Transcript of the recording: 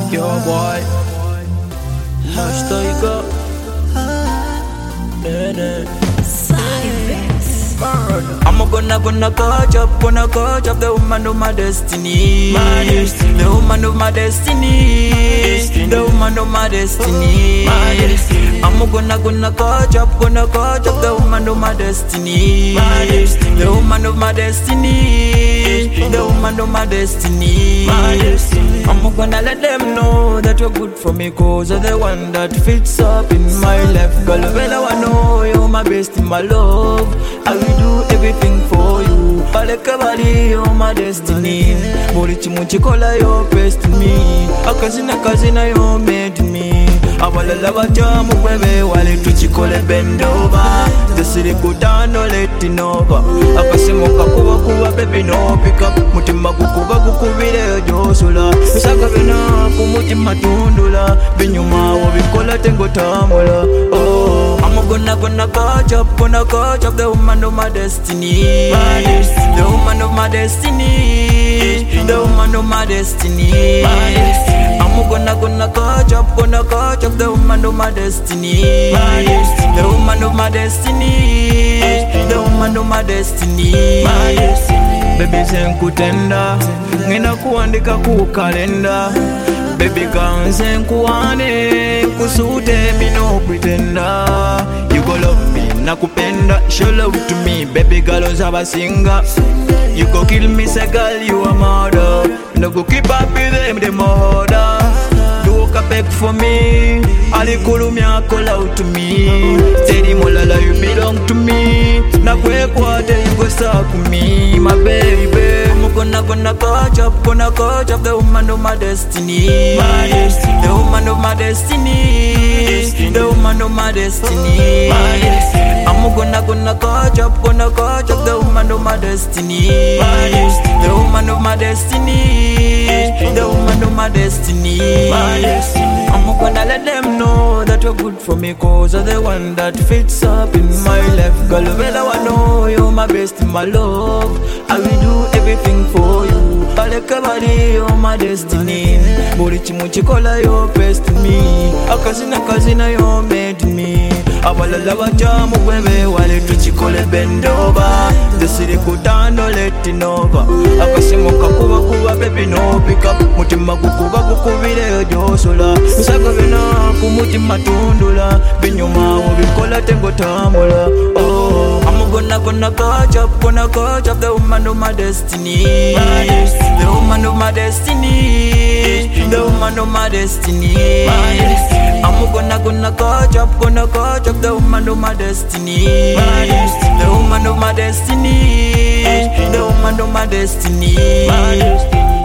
Yo boy, Hush Tiger, I'm gonna catch up the woman of my destiny. The woman of my destiny. The woman of my destiny. I'm gonna catch up the woman of my destiny. The woman of my destiny. The woman of my destiny. I'm gonna let them know that you're good for me, cause you're the one that fits up in my life. Girl, well I know you're my best in my love. I will do everything for you. Balekabali, you're my destiny. Morichi muchikola, you're best to me. Akazina, you're made to me. Abalala bajamu kwebe wale tuchikole bend over. The city go down, no letting over. Akasemoka kuwa baby no pick up. Mutima kukubile josula. Misaka bina kumutima tundula. Binyuma wabikola tengo tamula. Oh, I'm gonna catch up the woman of my destiny. The woman of my destiny. The woman of my destiny. I'm gonna catch up the woman of my destiny. The woman of my destiny. The woman of my destiny. Baby senkutenda, ngena kuandika ku kalenda. Baby girl senkuane, kusute me no pretender. You go love me, nakupenda, show love to me. Baby girl uzaba singa. You go kill me, say girl you a murder. No go keep up with them murder. Beg for me, alikulumia call out to me. Teddy Molala, you belong to me. Na kwe kwate, you go stuck with me, my baby. I'm gonna catch up the woman of my destiny. The woman of my destiny. The woman of my destiny. I'm gonna catch up the woman of my destiny. The woman of my destiny. The woman of my destiny. I'm gonna let them know that you're good for me, cause you're the one that fits up in my life. Girl, well I know you're my best in my love. I will do everything for you. Balekabali, you're my destiny. Morichi muchikola, you're best to me. Akazina, you're made to me. Abalala bajamu kwebe wale tuchikole bend over. The city go down, no letting over. Akasemoka kuwa baby no pick up. Mutima kukubile josula. Misaka bina kumutima tundula. Binyuma wabikola tengo tamula. Oh, I'm gonna catch up the woman of my destiny. The woman of my destiny. The woman of my destiny. I'm gonna catch up the woman of my destiny. The woman of my destiny. The woman of my destiny.